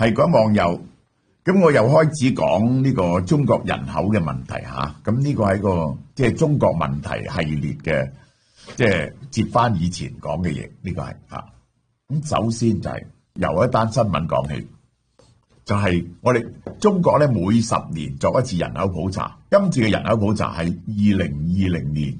係嗰網友，咁我又開始講呢個中國人口嘅問題嚇。咁呢個係一個即係中國問題系列嘅，即係接翻以前講嘅嘢。呢個係嚇。咁首先就係由一單新聞講起，就係我哋中國咧每10年作一次人口普查。今次嘅人口普查係2020年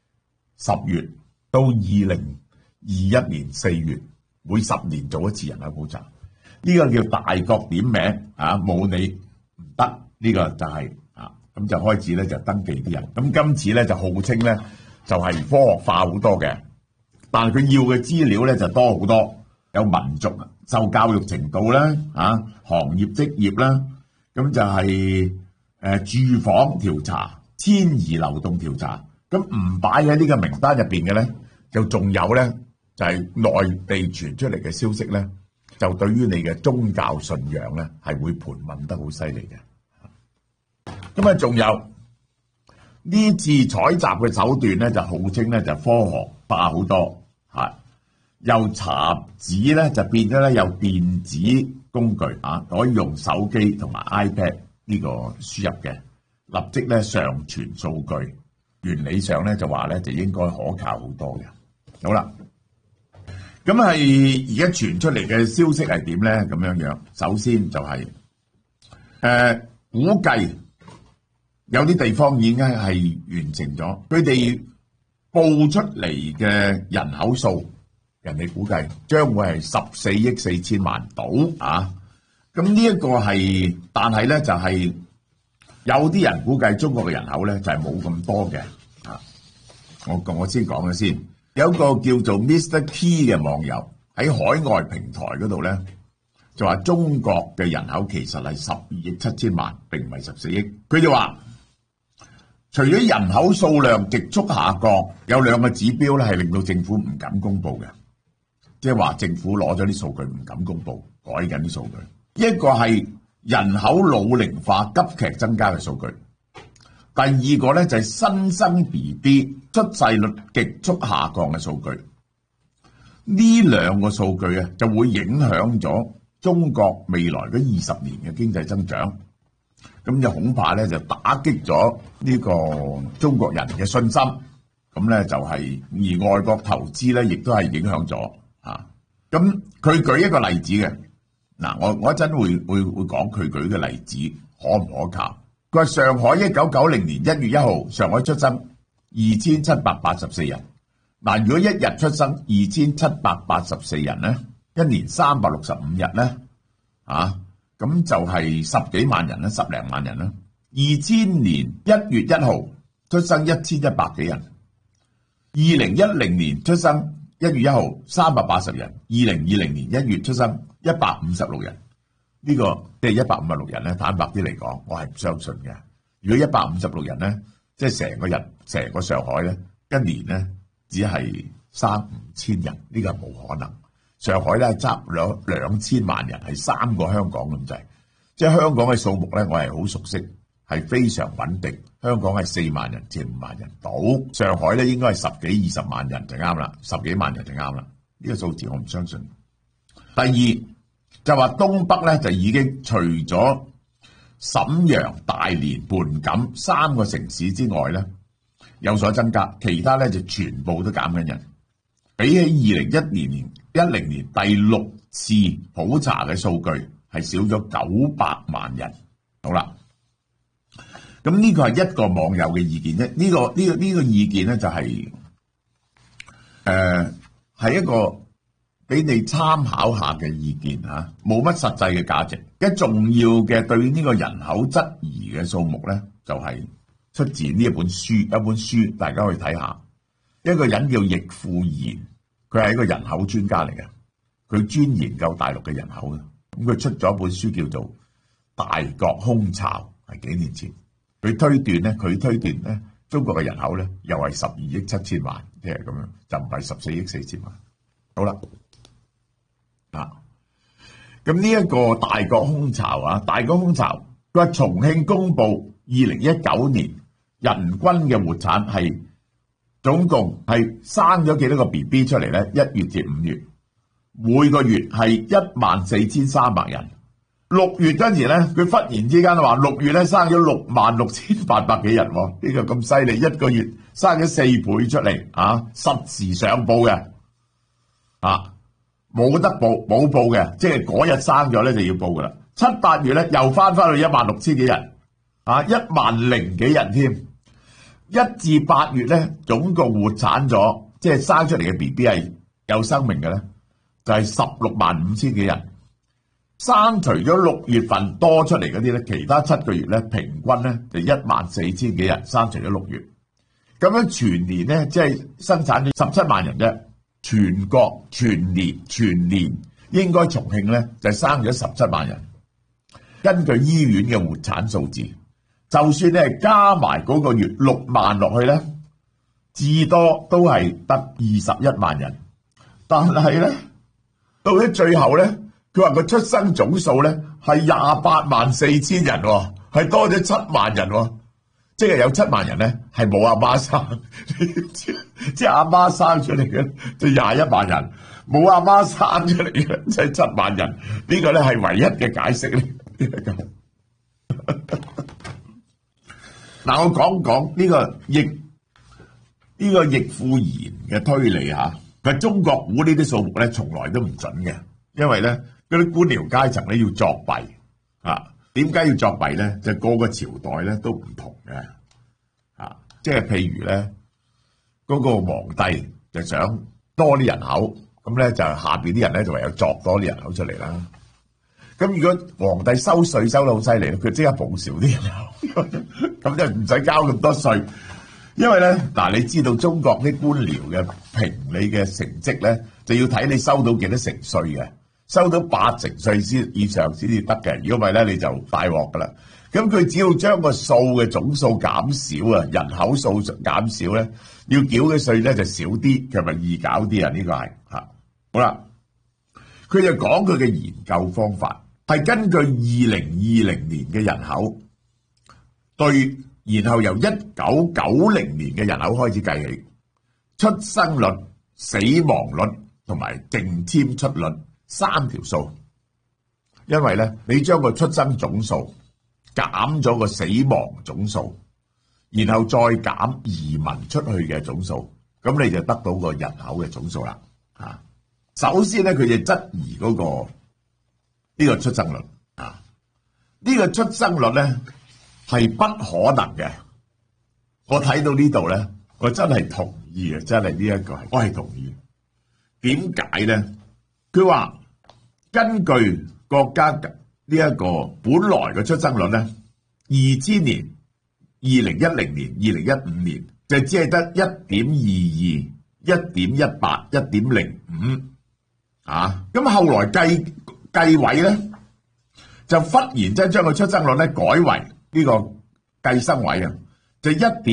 10月到2021年4月，每10年做一次人口普查。呢個叫大國點名啊，冇你唔得，呢個就係咁就開始咧就登記啲人。咁今次咧就號稱咧就係科學化好多嘅，但係佢要嘅資料咧就多好多，有民族受教育程度啦，行業職業啦，咁就係住房調查、遷移流動調查。咁唔擺喺呢個名單入邊嘅咧，就仲有咧就係內地傳出嚟嘅消息咧。就對於你嘅宗教信仰咧，係會盤問得好犀利嘅。咁啊，仲有呢次採集嘅手段咧，就號稱咧就科學化好多，由查紙咧就變咗咧有電子工具可以用手機同埋 iPad 呢個輸入嘅，立即咧上傳數據，原理上咧就話咧就應該可靠好多嘅。好啦。咁係而家傳出嚟嘅消息係點咧？咁樣，首先就係估計有啲地方已經係完成咗，佢哋報出嚟嘅人口數，人哋估計將會係14億4千萬到啊！咁呢一個係，但係咧就係有啲人估計中國嘅人口咧就係冇咁多嘅啊！我先講咗先。有一個叫做 Mr. T 嘅網友喺海外平台嗰度咧，就話中國嘅人口其實係12億7千萬，並唔係14億。佢就話，除咗人口數量極速下降，有2個指標咧係令到政府唔敢公布嘅，即係話政府攞咗啲數據唔敢公布，改緊啲數據。一個係人口老齡化急劇增加嘅數據。第二個咧就係新生 BB 出世率極速下降嘅數據，呢2個數據啊就會影響咗中國未來嗰20年嘅經濟增長，咁就恐怕咧就打擊咗呢個中國人嘅信心，咁咧就係而外國投資咧亦都係影響咗啊。咁佢舉一個例子嘅，嗱我一陣會講佢舉嘅例子可唔可靠。佢話上海1990年1月1號，上海出生2784人。嗱，如果一日出生2784人咧，一年365日咧，咁就係10幾萬人啦，10零萬人啦。2000年1月1號出生1100幾人。2010年出生1月1號380人。2020年1月出生156人。呢個即係156人咧，坦白啲嚟講，我係唔相信嘅。如果156人咧，即係成個上海咧，一年咧只係3、5千人，呢個係冇可能。上海咧差唔多2000萬人，係3個香港咁滯。即係香港嘅數目咧，我係好熟悉，係非常穩定。香港係4萬人至5萬人到，上海咧應該係10幾20萬人就啱啦，10幾萬人就啱啦。呢個數字我唔相信。第二。就話東北咧就已經除咗瀋陽、大連、盤錦3個城市之外咧有所增加，其他咧就全部都減緊人。比起2010年第6次普查嘅數據係少咗900萬人。好啦，咁呢個係一個網友嘅意見啫。呢個意見咧就係係一個俾你參考下嘅意見嚇，冇乜實際嘅價值。一重要嘅對呢個人口質疑嘅數目咧，就係出自呢一本書，大家可以睇下。一個人叫易富賢，佢係一個人口專家嚟嘅，佢專研究大陸嘅人口嘅。咁佢出咗一本書叫做《大國空巢》，係幾年前。佢推斷咧，中國嘅人口咧又係12億7千萬，即係咁樣，就唔係14億4千萬。好啦。咁呢一個大國空巢大國空巢，佢話重慶公布2019年人均嘅活產係總共係生咗幾多個 BB 出嚟咧？1月至5月，每個月係14300人， 6月嗰陣時咧，佢忽然之間話6月咧生咗66,800幾人喎，呢個咁犀利，一個月生咗4倍出嚟啊！實時上報嘅啊，冇得冇報嘅，即係嗰日生咗咧就要報噶啦。7、8月咧又翻去16,000幾人啊，10,000幾人添。1至8月咧總共活產咗，即係生出嚟嘅 BB 係有生命嘅咧，就係16,500幾人。刪除咗6月份多出嚟嗰啲咧，其他7個月咧平均咧就14,000幾人刪除咗6月，咁樣全年咧即係生產咗17萬人啫。全國全年應該重慶咧就生咗17萬人。根據醫院嘅活產數字，就算你係加埋嗰個月6萬落去咧，至多都係得21萬人。但係咧到咗最後咧，佢話個出生總數咧係28,400人喎，係多咗7萬人喎，即係有7萬人咧係冇阿媽生，即係阿媽生出嚟嘅就21萬人，冇阿媽生出嚟嘅即係7萬人。呢個咧係唯一嘅解釋咧。嗱，我講呢個易富言嘅推理嚇，佢中國估呢啲數目咧從來都唔準嘅，因為咧嗰啲官僚階層咧要作弊啊。點解要作弊咧？就個個朝代咧都唔同嘅啊，即係譬如咧嗰個皇帝就想多啲人口，咁咧就下邊啲人咧就唯有作多啲人口出嚟啦。咁如果皇帝收稅收得好犀利，佢即刻補少啲人口，咁就唔使交咁多稅。因為咧嗱，你知道中國啲官僚嘅評你嘅成績咧，就要睇你收到幾多成稅嘅，收到8成稅以上先至得嘅。如果唔係咧，你就大鑊噶啦。咁佢只要將個數嘅總數減少啊，人口數減少咧，要繳嘅稅咧就少啲，佢咪易搞啲啊？呢個係嚇好啦。佢就講佢嘅研究方法係根據2020年嘅人口對。然後由1990年嘅人口開始計起，出生率、死亡率同埋淨遷出率3條數。因為咧，你將個出生總數減咗個死亡總數，然後再減移民出去嘅總數，咁你就得到個人口嘅總數啦。啊，首先咧，佢就質疑嗰個呢個出生率啊，呢個出生率咧。係不可能嘅，我睇到呢度咧，我真係同意嘅，真係呢一個係我係同意。點解咧？佢話根據國家呢一個本來嘅出生率咧，2000年、2010年、2015年就只係得1.22、1.18、1.05啊。咁後來計位咧，就忽然之間將個出生率咧改為。呢個計生位啊，就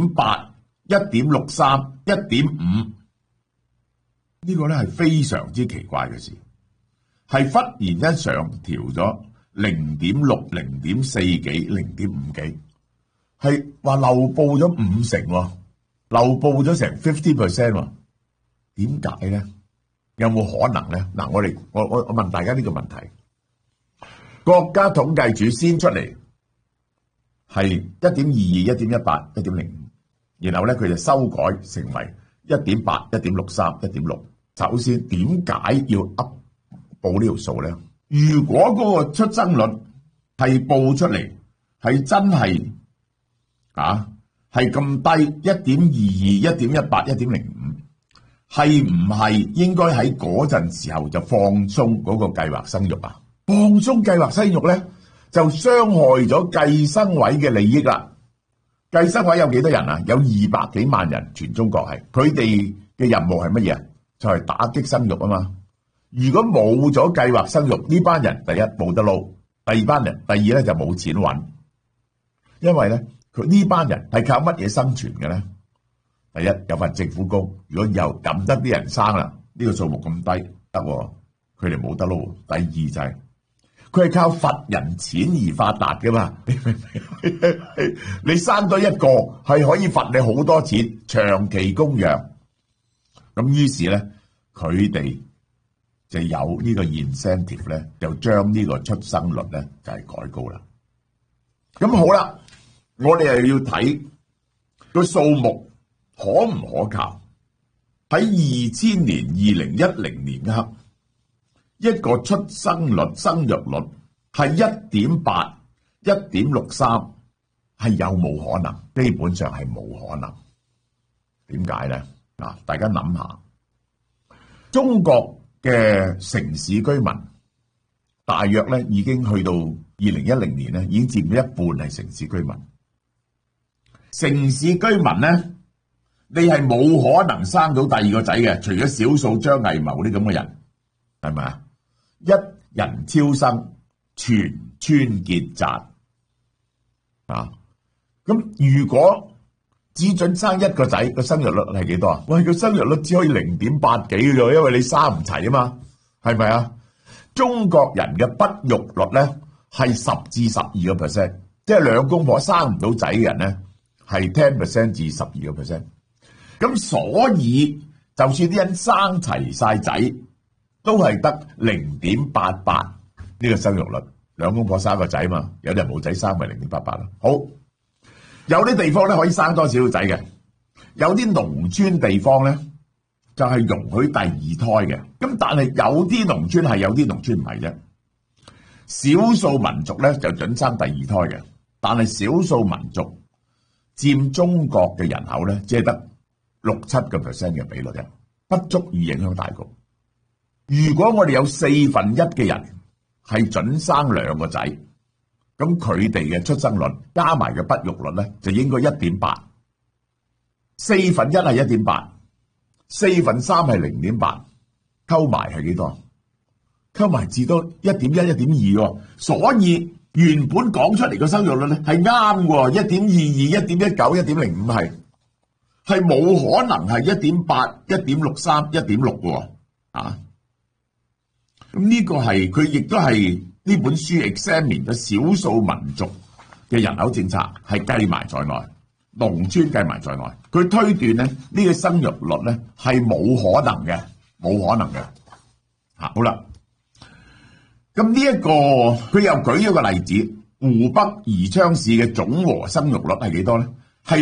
1.8、1.63、1.5，呢個咧係非常之奇怪嘅事，係忽然間上調咗0.6、0.4幾、0.5幾，係話漏報咗5成喎，漏報咗成50% 喎，點解咧？有冇可能咧？嗱，我問大家呢個問題，國家統計處先出嚟。係1.22、1.18、1.05，然後咧佢就修改成為1.8、1.63、1.6。首先點解要報呢條數咧？如果嗰個出生率係報出嚟係真係係咁低1.22、1.18、1.05，係唔係應該喺嗰陣時候就放鬆嗰個計劃生育啊？放鬆計劃生育咧？就傷害咗計生委嘅利益啦。計生委有幾多人啊？有200幾萬人，全中國係。佢哋嘅任務係乜嘢？就係打擊生育啊嘛。如果冇咗計劃生育，呢班人第一冇得撈，第二咧就冇錢揾。因為咧，佢呢班人係靠乜嘢生存嘅咧？第一有份政府工，如果又撳得啲人生啦，呢個數目咁低得，佢哋冇得撈。第二就係。佢係靠罰人錢而發達噶嘛？你生多一個係可以罰你好多錢，長期供養。咁於是咧，佢哋就有呢個 incentive 咧，就將呢個出生率咧就係改高啦。咁好啦，我哋又要睇個數目可唔可靠？喺2000年、2010年刻，一個出生率、生育率係 1.8、1.63，係有冇可能？基本上係冇可能。點解咧？嗱，大家諗下，中國嘅城市居民大約咧已經去到2010年咧，已經佔咗一半係城市居民。城市居民咧，你係冇可能生到第二個仔嘅，除咗少數張藝謀啲咁嘅人，係咪啊？一人超生，全村結紮啊！咁如果只准生一個仔，個生育率係幾多啊？喂，個生育率只可以0.8幾嘅啫，因為你生唔齊啊嘛，係咪啊？中國人嘅不育率咧係10至12%，即係兩公婆生唔到仔嘅人咧係10% 至12%。咁所以就算啲人生齊晒仔，都係得0.88呢個生育率。兩公婆生個仔嘛，有啲人冇仔生咪0.88咯。好。有啲地方咧可以生多少個仔嘅，有啲農村地方咧就係容許第二胎嘅。咁但係有啲農村係，有啲農村唔係啫。少數民族咧就準生第二胎嘅，但係少數民族佔中國嘅人口咧，只係得6-7% 嘅比率啫，不足以影響大局。如果我哋有1/4嘅人係準生兩個仔，咁佢哋嘅出生率加埋嘅不育率咧，就應該 1.8， 1/4係 1.8， 3/4係 0.8， 溝埋係幾多？溝埋至多 1.1、1.2 喎。所以原本講出嚟嘅生育率咧係啱嘅，1.22、1.19、1.05係冇可能係 1.8、1.63、1.6嘅啊！咁呢個係佢亦都係。呢本書 examine 咗少數民族嘅人口政策係計埋在內，農村計埋在內。佢推斷咧呢個生育率咧係冇可能嘅，冇可能嘅。好啦，咁呢一個佢又舉咗個例子，湖北宜昌市嘅總和生育率係幾多咧？係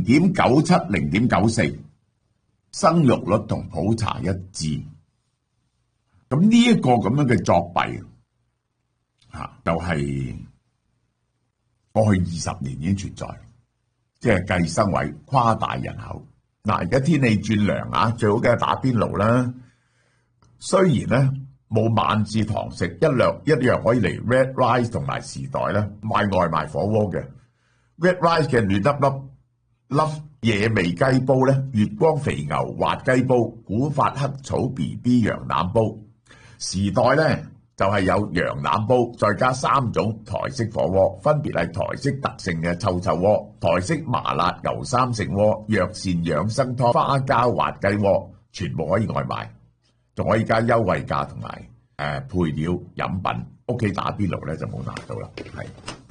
0.97、0.94，生育率同普查一致。咁呢一個咁樣嘅作弊。就係過去20年已經存在，即係計生委誇大人口。嗱，而家天氣轉涼啊，最好嘅打邊爐啦。雖然咧冇晚市堂食，一樣可以嚟 Red Rice 同埋時代咧賣外賣火鍋嘅 Red Rice 嘅嫩粒野味雞煲咧，月光肥牛滑雞煲，古法黑草 BB 羊腩煲。時代咧就係有羊腩煲，再加3種台式火鍋，分別係台式特性嘅臭臭鍋、台式麻辣牛三成鍋、藥膳養生湯、花膠滑雞鍋，全部可以外賣，仲可以加優惠價同埋配料飲品。屋企打邊爐咧就冇難到啦，係。